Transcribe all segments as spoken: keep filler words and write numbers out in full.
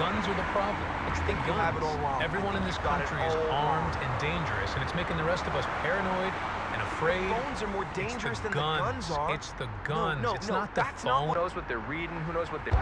guns are the problem. It's the think you guns. have it all wrong. Everyone in this country is armed and dangerous, and it's making the rest of us paranoid and afraid. The phones are more dangerous the than guns. the guns are. It's the guns. No, no, it's no, not the that's phone. not who knows what they're reading, who knows what they're...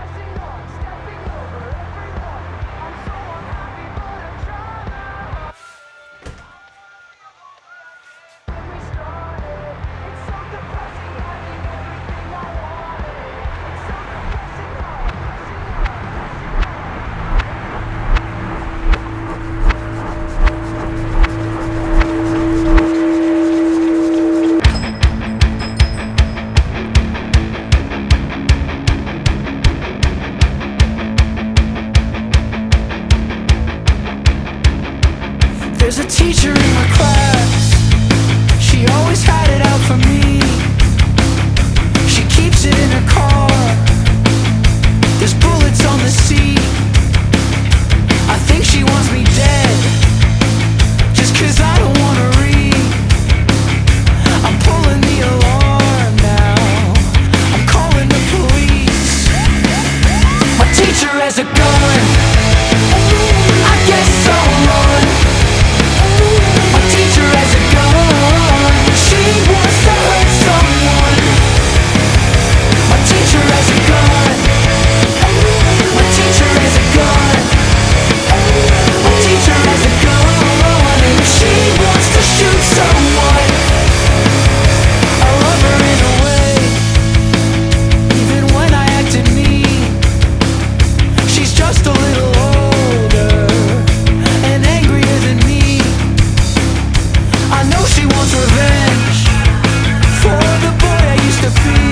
There's a teacher in my class. She always had it out for me. She keeps it in her car. There's bullets on the seat. I think she wants me dead, just cause I don't wanna read. I'm pulling the alarm now. I'm calling the police. My teacher has a gun. I guess I'll run. My teacher has a gun. She wants to hurt someone. My teacher has a gun. My teacher has a gun. My teacher has a gun. And she wants to shoot someone. I love her in a way, even when I acted mean. She's just a little older and angrier than me. I know she wants revenge for the boy I used to be.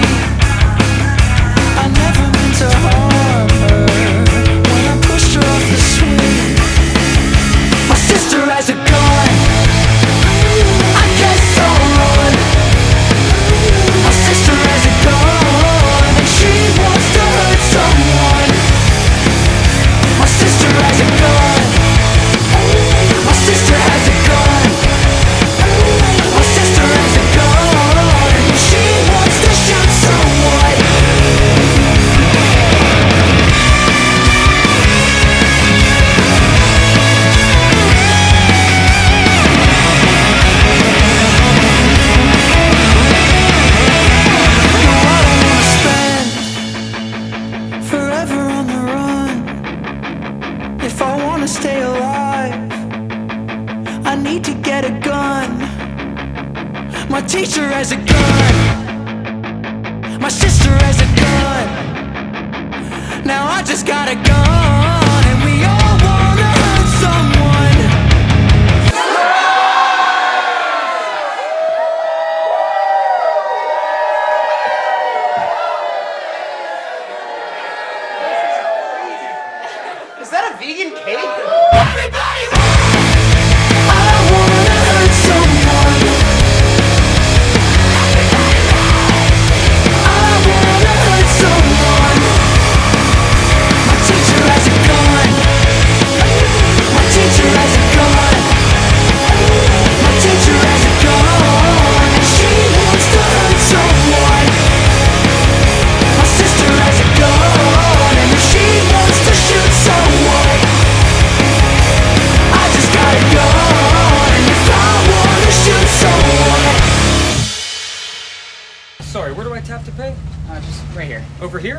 I never meant to harm her when I pushed her off the swing. My sister has a gun. I guess I'll run. My sister has a gun and she wants to hurt someone. My sister has a gun. My sister has a gun. My sister has a gun and she wants to shoot someone. No, I don't wanna spend forever on the run. If I wanna stay alive, I need to get a gun. My teacher has a gun. My sister has a gun. Now I just got a gun, and we all wanna hurt someone. Is that a vegan cake? Everybody I wanna hurt someone. I wanna hurt someone. My teacher has a gun. My teacher has a gun. My teacher has a gun and she wants to hurt someone. My sister has a gun and she wants to shoot someone. I just got a gun and if I wanna shoot someone. Sorry, where do I tap to pay? Uh, just right here. Over here?